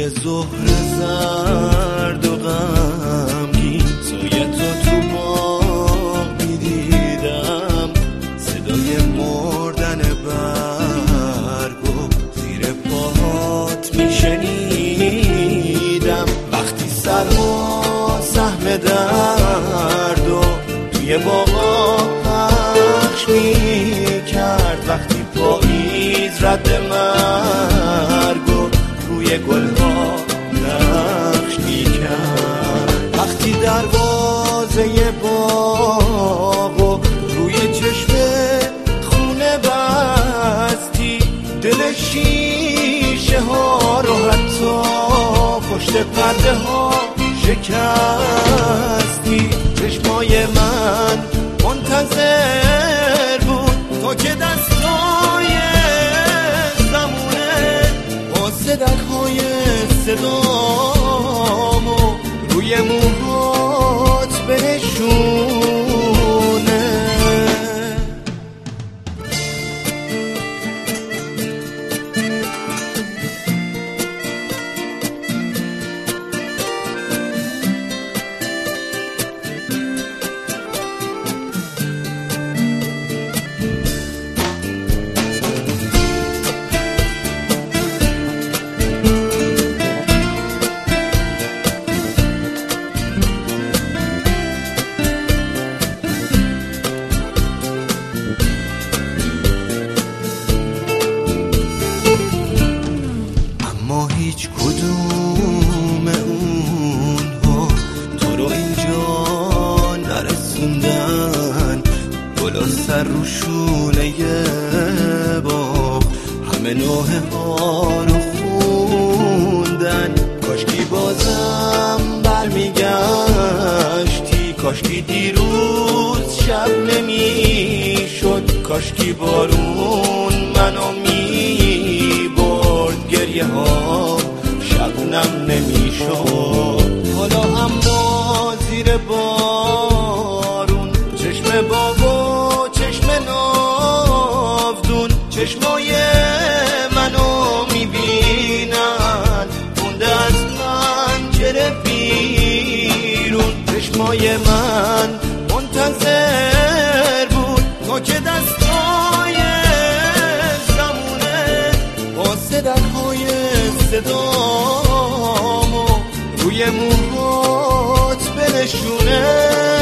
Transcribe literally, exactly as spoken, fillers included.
یه ظهر زرد و غمگین سایه تو تو باغ میدیدم، صدای مردن برگو زیر پاهات میشنیدم. وقتی سرما سهم درد و توی باغا پخش میکرد، وقتی پاییز رد مرگو روی گلها نقش میکرد، وقتی دروازه باغو روی چشم خونه بستی، دل شیشه ها رو حتی پشت پرده ها شکستی. چشمای من منتظر بود تو که دستای زمونه با صدک های صدامو روی موهات بنشونه. هیچ کدوم اونها تو رو اینجا نرسوندن، گلا سر رو شونه باغ همه نوحه ها رو خوندن. کاشکی بازم برمیگشتی، کاشکی دیروز شب نمیشد، کاشکی بارون منو میبرد، گریه ها شبنم نمیشد. حالا اما زیر بارون چشم بابا چشم ناودون چشمای منو میبینن، مونده از پنجره بیرون. چشمای من منتظر بود تو که دستای زمونه با صدک‌های صدامو روی موهات بنشونه.